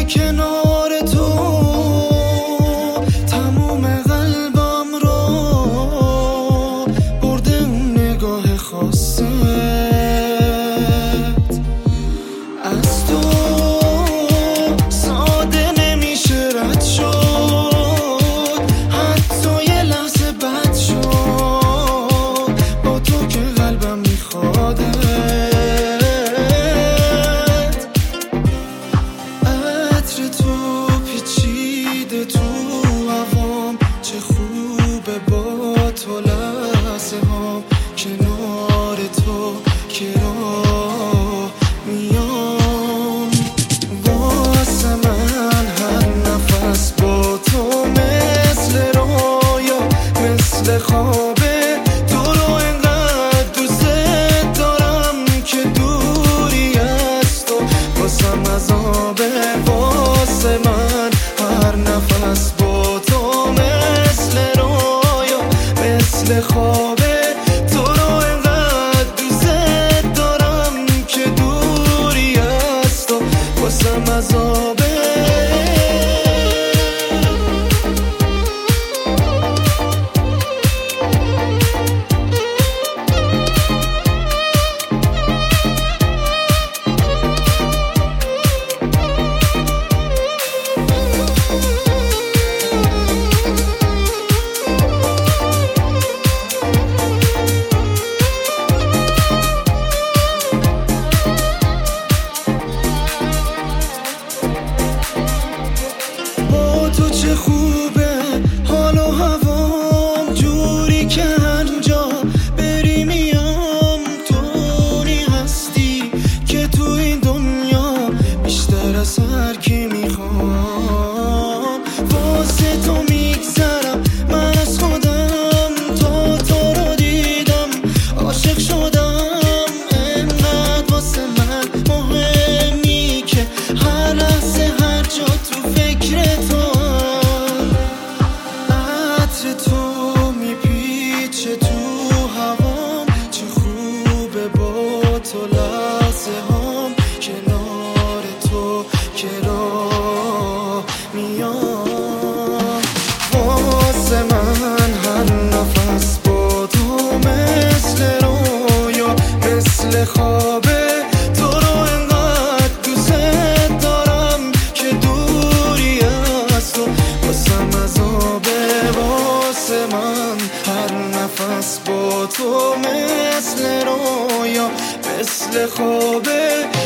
کنار تو تموم قلبم رو برده اون نگاه خاصت از تو ساده نمیشه رد شد حتی یه لحظه بد شد با تو که قلبم میخوادت عطر تو پیچیده تو هوام چه خوبه با تو لحظه هام کنار تو که راه میام واسه من هر نفس با تو مثل رویا مثل خوابه تو رو انقدر دوست دارم که دوری از تو واسم عذابه واسه من هر نفس با تو مثل رویا مثل خوابه تو رو انقدر دوست دارم که دوری از تو واسم عذابه تو چه خوبه حال و هوام جوری که هر جا بری میام تو هستی که تو این دنیا بیشتر از هر کی میخوام واسه تو میگذرم من از خودم تو رو دیدم عاشق شدم انقدر واسه من مهمی که هر لحظه هر جا تو فکر تو تو میپیچه تو هوام چه خوبه با تو لحظه هام کنار تو که راه میام واسه من هر نفس با تو مثل رویا مثل خوابه تو رو انقدر دوست دارم که دوری از تو واسم عذابه واسه من هر نفس با تو مثل رویا مثل خوابه